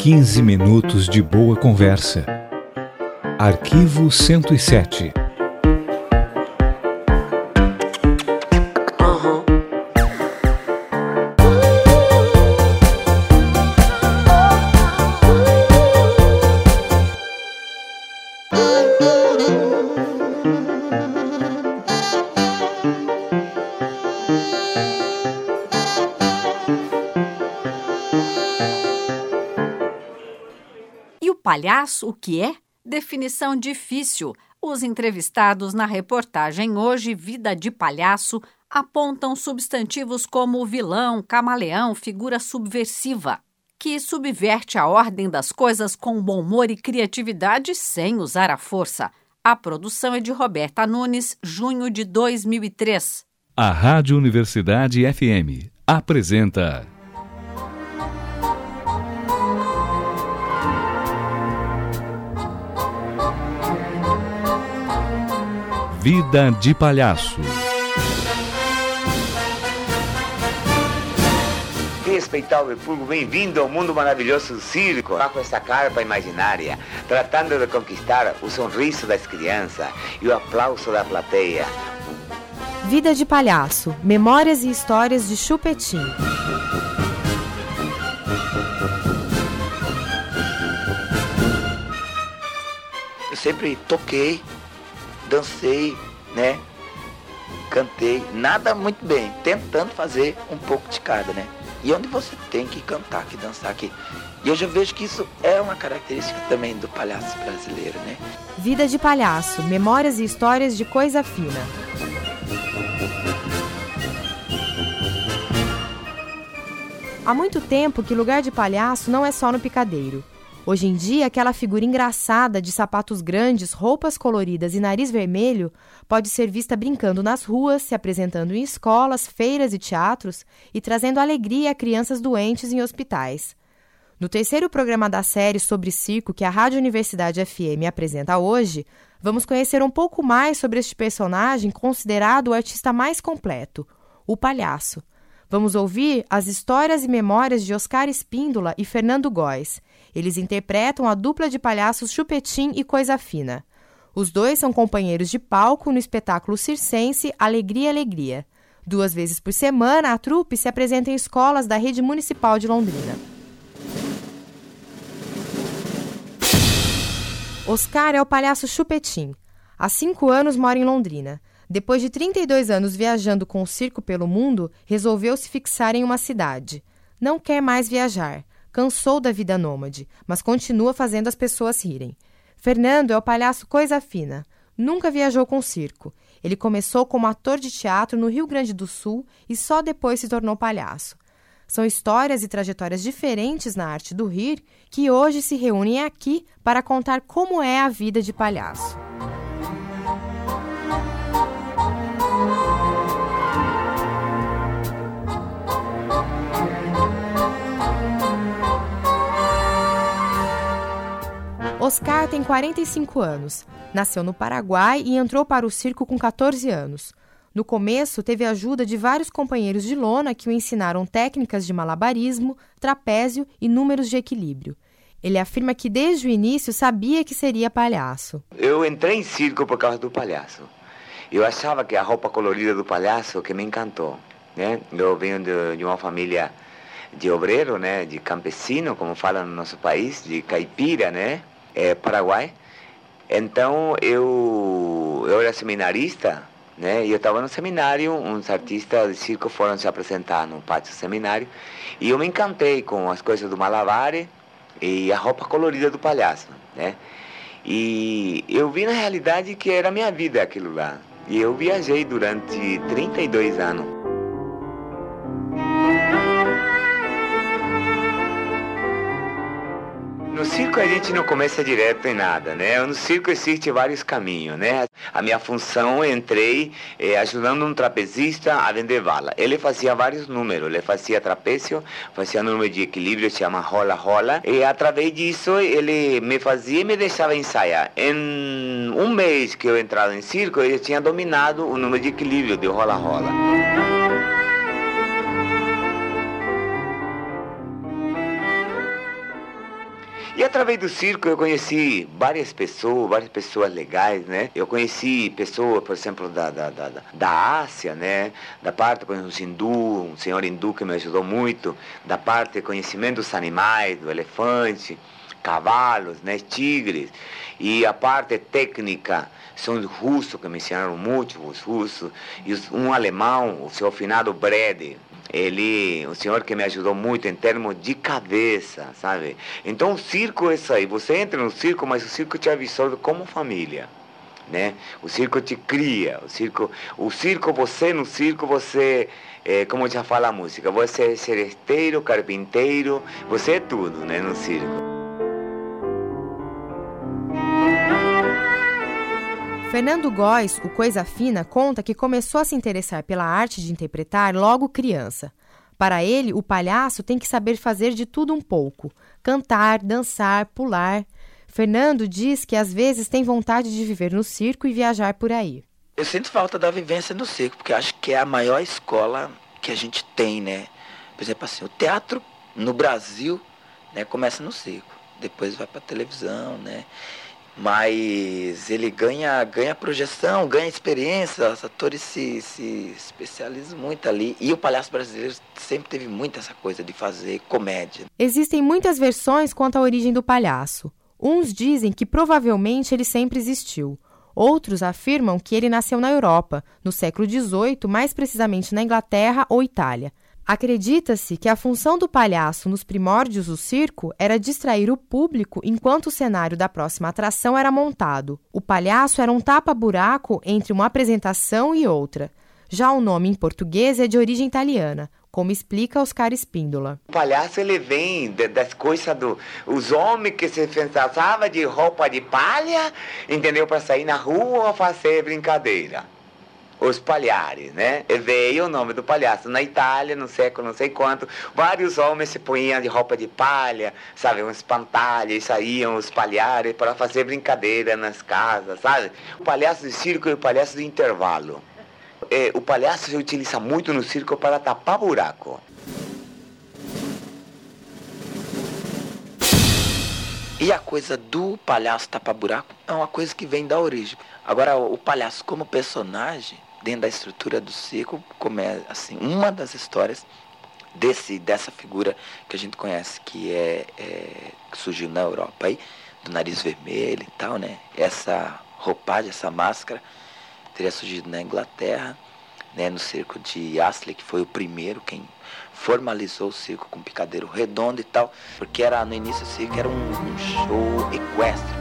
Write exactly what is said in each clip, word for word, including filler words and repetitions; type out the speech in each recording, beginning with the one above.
quinze minutos de boa conversa. Arquivo cento e sete. Palhaço, o que é? Definição difícil. Os entrevistados na reportagem Hoje, Vida de Palhaço, apontam substantivos como vilão, camaleão, figura subversiva, que subverte a ordem das coisas com bom humor e criatividade sem usar a força. A produção é de Roberta Nunes, junho de dois mil e três. A Rádio Universidade F M apresenta... Vida de Palhaço. Respeitável público, bem-vindo ao mundo maravilhoso do circo. Bajo essa carpa imaginária, tratando de conquistar o sorriso das crianças e o aplauso da plateia. Vida de Palhaço, memórias e histórias de Chupetim. Eu sempre toquei, dancei, né? Cantei, nada muito bem, tentando fazer um pouco de cada, né? E onde você tem que cantar, que dançar, que... E eu já vejo que isso é uma característica também do palhaço brasileiro, né? Vida de Palhaço, memórias e histórias de coisa fina. Há muito tempo que lugar de palhaço não é só no picadeiro. Hoje em dia, aquela figura engraçada de sapatos grandes, roupas coloridas e nariz vermelho pode ser vista brincando nas ruas, se apresentando em escolas, feiras e teatros e trazendo alegria a crianças doentes em hospitais. No terceiro programa da série sobre circo que a Rádio Universidade F M apresenta hoje, vamos conhecer um pouco mais sobre este personagem considerado o artista mais completo, o palhaço. Vamos ouvir as histórias e memórias de Oscar Espíndola e Fernando Góes. Eles interpretam a dupla de palhaços Chupetim e Coisa Fina. Os dois são companheiros de palco no espetáculo circense Alegria, Alegria. Duas vezes por semana, a trupe se apresenta em escolas da rede municipal de Londrina. Oscar é o palhaço Chupetim. Há cinco anos mora em Londrina. Depois de trinta e dois anos viajando com o circo pelo mundo, resolveu se fixar em uma cidade. Não quer mais viajar. Cansou da vida nômade, mas continua fazendo as pessoas rirem. Fernando é o palhaço Coisa Fina. Nunca viajou com circo. Ele começou como ator de teatro no Rio Grande do Sul e só depois se tornou palhaço. São histórias e trajetórias diferentes na arte do rir que hoje se reúnem aqui para contar como é a vida de palhaço. Oscar tem quarenta e cinco anos, nasceu no Paraguai e entrou para o circo com catorze anos. No começo, teve a ajuda de vários companheiros de lona que o ensinaram técnicas de malabarismo, trapézio e números de equilíbrio. Ele afirma que desde o início sabia que seria palhaço. Eu entrei em circo por causa do palhaço. Eu achava que a roupa colorida do palhaço que me encantou, né? Eu venho de, de uma família de obreiro, né? De campesino, como fala no nosso país, de caipira, né? É, Paraguai. Então eu, eu era seminarista, né? E eu estava no seminário, uns artistas de circo foram se apresentar no pátio do seminário e eu me encantei com as coisas do malabar e a roupa colorida do palhaço, né? E eu vi na realidade que era a minha vida aquilo lá. E eu viajei durante trinta e dois anos. No circo a gente não começa direto em nada, né? No circo existem vários caminhos, né? A minha função, eu entrei eh, ajudando um trapezista a vender bala. Ele fazia vários números, ele fazia trapézio, fazia número de equilíbrio, chama rola-rola. E através disso ele me fazia e me deixava ensaiar. Em um mês que eu entrava em circo, eu tinha dominado o número de equilíbrio de rola-rola. E através do circo eu conheci várias pessoas, várias pessoas legais, né? Eu conheci pessoas, por exemplo, da, da, da, da Ásia, né? Da parte com os hindu, um senhor hindu que me ajudou muito, da parte de conhecimento dos animais, do elefante, cavalos, né? Tigres, e a parte técnica são os russos que me ensinaram muito, os russos, e os, um alemão, o seu finado Brede. Ele, o senhor que me ajudou muito em termos de cabeça, sabe? Então o circo é isso aí, você entra no circo, mas o circo te absorve como família, né? O circo te cria, o circo, o circo você no circo, você, é, como já fala a música, você é seresteiro, carpinteiro, você é tudo, né, no circo. Fernando Góes, o Coisa Fina, conta que começou a se interessar pela arte de interpretar logo criança. Para ele, o palhaço tem que saber fazer de tudo um pouco. Cantar, dançar, pular. Fernando diz que às vezes tem vontade de viver no circo e viajar por aí. Eu sinto falta da vivência no circo, porque eu acho que é a maior escola que a gente tem, né? Por exemplo, assim, o teatro no Brasil, né, começa no circo, depois vai para a televisão, né? Mas ele ganha, ganha projeção, ganha experiência, os atores se, se especializam muito ali. E o palhaço brasileiro sempre teve muito essa coisa de fazer comédia. Existem muitas versões quanto à origem do palhaço. Uns dizem que provavelmente ele sempre existiu. Outros afirmam que ele nasceu na Europa, no século dezoito, mais precisamente na Inglaterra ou Itália. Acredita-se que a função do palhaço nos primórdios do circo era distrair o público enquanto o cenário da próxima atração era montado. O palhaço era um tapa-buraco entre uma apresentação e outra. Já o nome em português é de origem italiana, como explica Oscar Espíndola. O palhaço ele vem de, das coisas do... Os homens que se fantasiavam de roupa de palha, entendeu? Para sair na rua ou fazer brincadeira. Os palhares, né? E veio o nome do palhaço. Na Itália, no século não sei quanto, vários homens se punham de roupa de palha, sabe? Um espantalho, e saíam os palhares para fazer brincadeira nas casas, sabe? O palhaço de circo e o palhaço de intervalo. É, o palhaço se utiliza muito no circo para tapar buraco. E a coisa do palhaço tapa-buraco é uma coisa que vem da origem. Agora, o palhaço como personagem, dentro da estrutura do circo, como é, assim, uma das histórias desse, dessa figura que a gente conhece, que, é, é, que surgiu na Europa, aí, do nariz vermelho e tal, né? Essa roupagem, essa máscara, teria surgido na Inglaterra, né, no circo de Astley, que foi o primeiro quem formalizou o circo com picadeiro redondo e tal, porque era, no início o circo era um, um show equestre.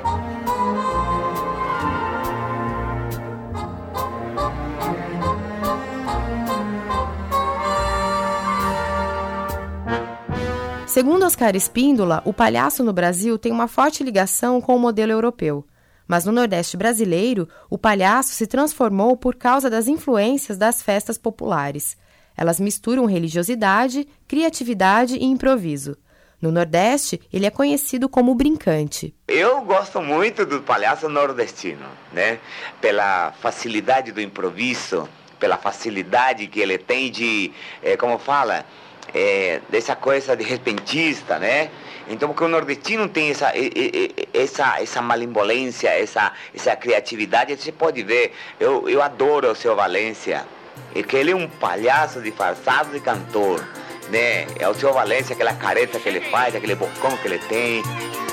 Segundo Oscar Espíndola, o palhaço no Brasil tem uma forte ligação com o modelo europeu. Mas no Nordeste brasileiro, o palhaço se transformou por causa das influências das festas populares. Elas misturam religiosidade, criatividade e improviso. No Nordeste, ele é conhecido como brincante. Eu gosto muito do palhaço nordestino, né? Pela facilidade do improviso, pela facilidade que ele tem de, é, como fala, é, dessa coisa de repentista, né? Então, porque o nordestino tem essa, essa, essa malemolência, essa, essa criatividade, você pode ver, eu, eu adoro o seu Valência, é que ele é um palhaço disfarçado de cantor, né? É o seu Valência, aquela careta que ele faz, aquele bocão que ele tem.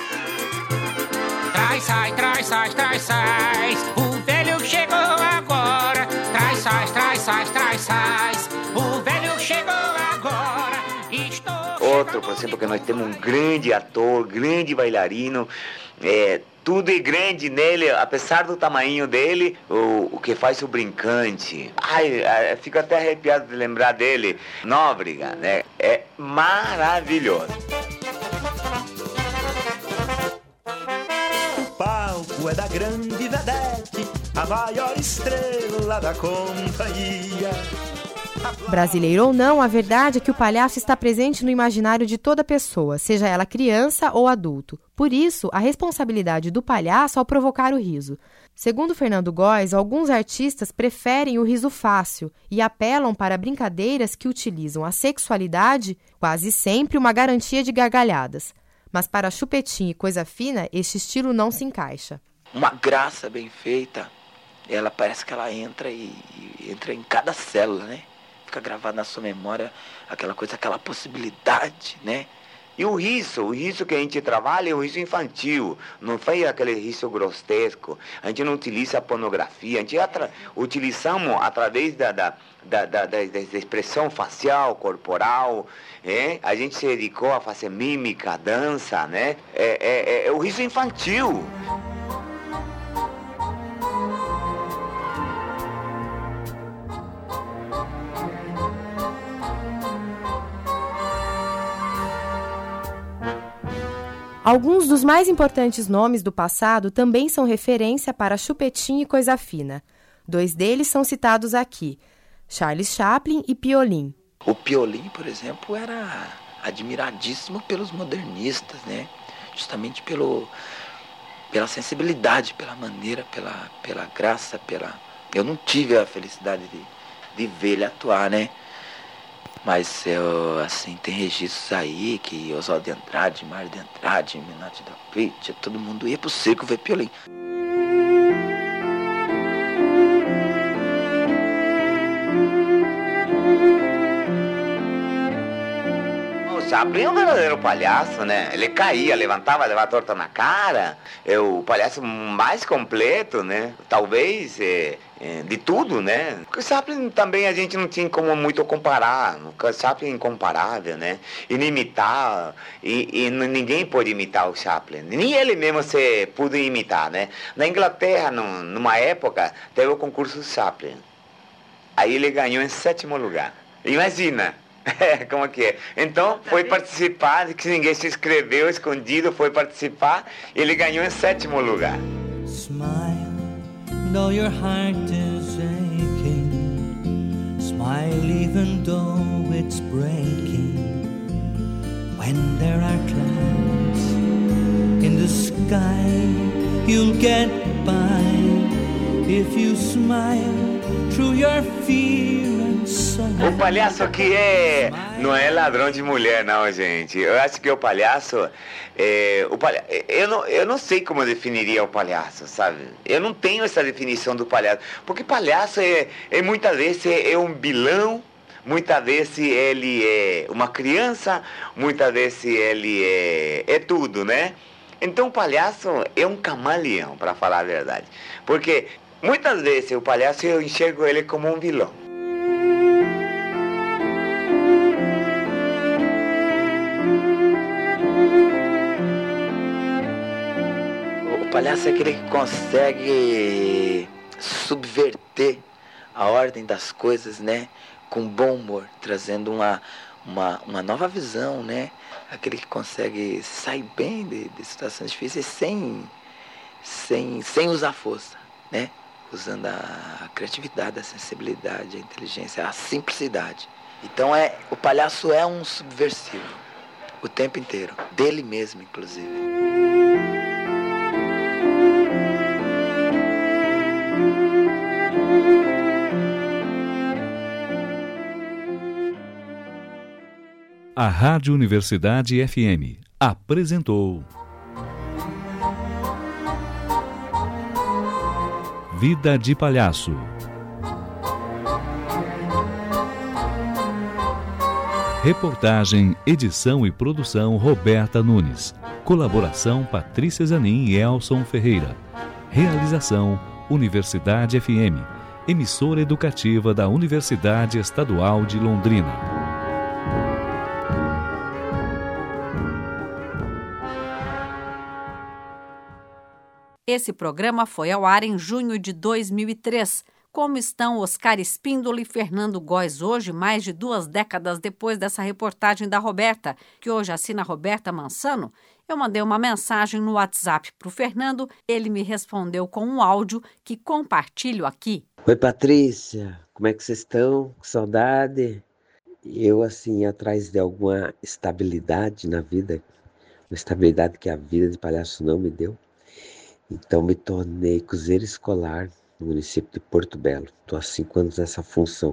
Traz, sai, traz, sai, traz, sai, o velho chegou agora. Traz, sai, traz, sai, traz, sai, o velho chegou agora. Estou Outro, por exemplo, que nós temos um grande ator, grande bailarino, é, tudo é grande nele, apesar do tamanho dele, o, o que faz o brincante. Ai, ai, fico até arrepiado de lembrar dele. Nóbrega, né? É maravilhoso. O palco é da grande vedete, a maior estrela da companhia. Brasileiro ou não, a verdade é que o palhaço está presente no imaginário de toda pessoa, seja ela criança ou adulto. Por isso, a responsabilidade do palhaço ao provocar o riso. Segundo Fernando Góes, alguns artistas preferem o riso fácil e apelam para brincadeiras que utilizam a sexualidade, quase sempre uma garantia de gargalhadas. Mas para Chupetinha e Coisa Fina, este estilo não se encaixa. Uma graça bem feita, ela parece que ela entra e, e entra em cada célula, né? Fica gravado na sua memória aquela coisa, aquela possibilidade, né? E o riso, o riso que a gente trabalha é o riso infantil, não foi aquele riso grotesco. A gente não utiliza a pornografia, a gente atra- utilizamos através da, da, da, da, da, da expressão facial, corporal, é? A gente se dedicou a fazer mímica, dança, né? É, é, é o riso infantil. Alguns dos mais importantes nomes do passado também são referência para Chupetinha e Coisa Fina. Dois deles são citados aqui, Charles Chaplin e Piolim. O Piolim, por exemplo, era admiradíssimo pelos modernistas, né? Justamente pelo, pela sensibilidade, pela maneira, pela, pela graça, pela... Eu não tive a felicidade de, de ver ele atuar, né? Mas, eu, assim, tem registros aí que Oswaldo de Andrade, Mário de Andrade, Menotti da Pitt, todo mundo ia pro circo ver Piolim. O Chaplin é um verdadeiro palhaço, né? Ele caía, levantava, levava torta na cara. É o palhaço mais completo, né? Talvez é, é, de tudo, né? O Chaplin também a gente não tinha como muito comparar. O Chaplin é incomparável, né? Inimitar, e, e ninguém pode imitar o Chaplin. Nem ele mesmo se pôde imitar, né? Na Inglaterra, num, numa época, teve o concurso Chaplin. Aí ele ganhou em sétimo lugar. Imagina! É, como que é? Então, foi participar, que ninguém se inscreveu, escondido, foi participar, e ele ganhou em sétimo lugar. Smile, though your heart is aching. Smile even though it's breaking. When there are clouds in the sky, you'll get by. If you smile through your fear. O palhaço aqui é, não é ladrão de mulher, não, gente. Eu acho que o palhaço, é, o palha... eu, não, eu não sei como eu definiria o palhaço, sabe? Eu não tenho essa definição do palhaço, porque palhaço é, é muitas vezes é, é um vilão, muitas vezes ele é uma criança, muitas vezes ele é, é tudo, né? Então o palhaço é um camaleão, para falar a verdade, porque muitas vezes o palhaço eu enxergo ele como um vilão. O palhaço é aquele que consegue subverter a ordem das coisas, né? Com bom humor, trazendo uma, uma, uma nova visão, né? Aquele que consegue sair bem de, de situações difíceis sem, sem, sem usar força, né? Usando a criatividade, a sensibilidade, a inteligência, a simplicidade. Então é, o palhaço é um subversivo o tempo inteiro, dele mesmo, inclusive. A Rádio Universidade F M apresentou Vida de Palhaço. Reportagem, edição e produção Roberta Nunes. Colaboração Patrícia Zanin e Elson Ferreira. Realização Universidade F M, emissora educativa da Universidade Estadual de Londrina. Esse programa foi ao ar em junho de dois mil e três. Como estão Oscar Espíndola e Fernando Góes hoje, mais de duas décadas depois dessa reportagem da Roberta, que hoje assina Roberta Mansano? Eu mandei uma mensagem no WhatsApp para o Fernando, ele me respondeu com um áudio que compartilho aqui. Oi, Patrícia, como é que vocês estão? Com saudade? Eu, assim, atrás de alguma estabilidade na vida, uma estabilidade que a vida de palhaço não me deu. Então me tornei cozinheiro escolar no município de Porto Belo. Estou há cinco anos nessa função.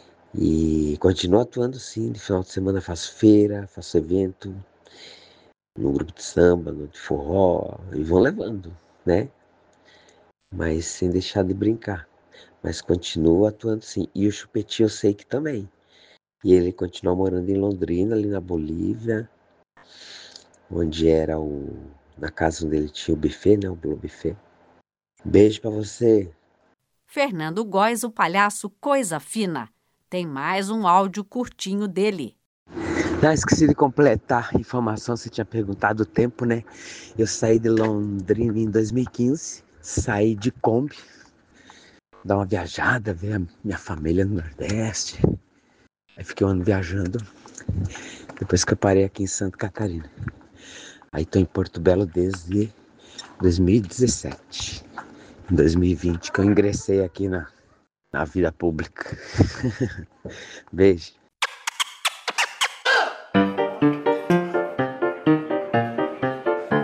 E continuo atuando sim, de final de semana faço feira, faço evento. no grupo de samba, no de forró, e vão levando, né? Mas sem deixar de brincar. Mas continua atuando sim. E o Chupetinho eu sei que também. E ele continua morando em Londrina, ali na Bolívia, onde era o... na casa onde ele tinha o buffet, né? O Blue Buffet. Beijo pra você. Fernando Góes, o palhaço Coisa Fina. Tem mais um áudio curtinho dele. Não, esqueci de completar a informação, você tinha perguntado o tempo, né? Eu saí de Londrina em dois mil e quinze, saí de Kombi, dar uma viajada, ver a minha família no Nordeste. Aí fiquei um ano viajando, depois que eu parei aqui em Santa Catarina. Aí tô em Porto Belo desde dois mil e dezessete. Em dois mil e vinte que eu ingressei aqui na, na vida pública. Beijo.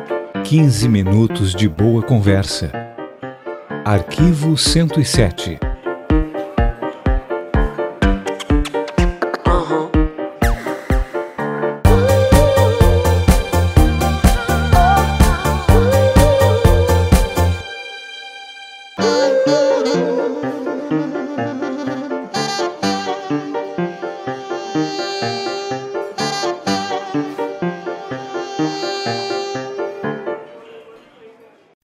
quinze minutos de boa conversa. Arquivo cento e sete.